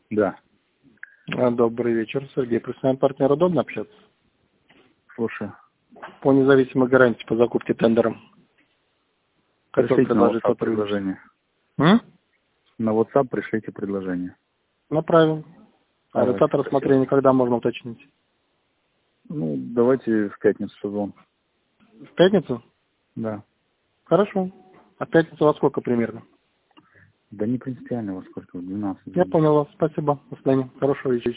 Да. Добрый вечер, Сергей. Профессиональный партнер, удобно общаться? Слушаю. По независимой гарантии по закупке тендером. Хотел Пришлите на предложить WhatsApp предложение. На WhatsApp пришлите предложение. Направим. А Давайте, результат рассмотрения когда можно уточнить? Ну, давайте в пятницу созвон. В пятницу? Да. Хорошо. А в пятницу во сколько примерно? Да не принципиально во сколько, в 12. Я понял вас. Спасибо. До свидания. Хорошего вечера.